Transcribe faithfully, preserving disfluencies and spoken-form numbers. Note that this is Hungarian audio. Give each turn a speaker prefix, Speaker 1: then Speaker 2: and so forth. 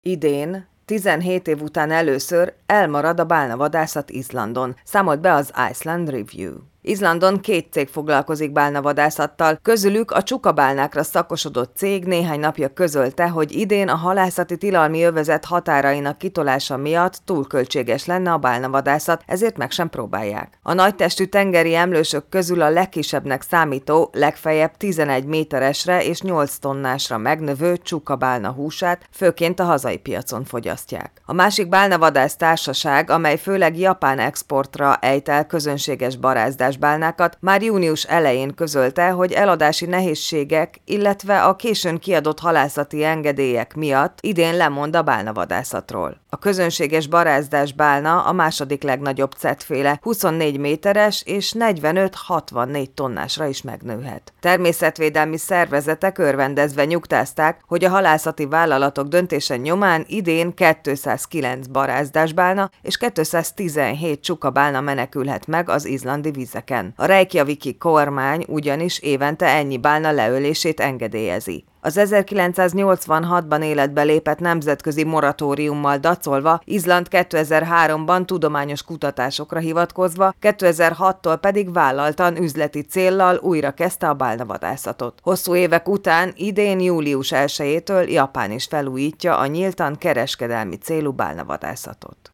Speaker 1: Idén, tizenhét év után először elmarad a bálnavadászat Izlandon, számolt be az Iceland Review. Izlandon két cég foglalkozik bálnavadászattal, közülük a csukabálnákra szakosodott cég néhány napja közölte, hogy idén a halászati tilalmi övezet határainak kitolása miatt túl költséges lenne a bálnavadászat, ezért meg sem próbálják. A nagytestű tengeri emlősök közül a legkisebbnek számító, legfeljebb tizenegy méteresre és nyolc tonnásra megnövő csukabálna húsát főként a hazai piacon fogyasztják. A másik bálnavadász társaság, amely főleg japán exportra ejt el közönséges barázdás bálnákat, már június elején közölte, hogy eladási nehézségek, illetve a későn kiadott halászati engedélyek miatt idén lemond a bálnavadászatról. A közönséges barázdás bálna a második legnagyobb cetféle, huszonnégy méteres és negyvenöt-hatvannégy tonnásra is megnőhet. Természetvédelmi szervezetek örvendezve nyugtázták, hogy a halászati vállalatok döntése nyomán idén kétszázkilenc barázdásbálna és kétszáztizenhét csukabálna menekülhet meg az izlandi vizeken. A Reykjaviki kormány ugyanis évente ennyi bálna leölését engedélyezi. Az ezerkilencszáznyolcvanhatban életbe lépett nemzetközi moratóriummal dacolva Izland kétezer-háromban tudományos kutatásokra hivatkozva, kétezer-hattól pedig vállaltan üzleti céllal újra kezdte a bálnavadászatot. Hosszú évek után idén július elsejétől Japán is felújítja a nyíltan kereskedelmi célú bálnavadászatot.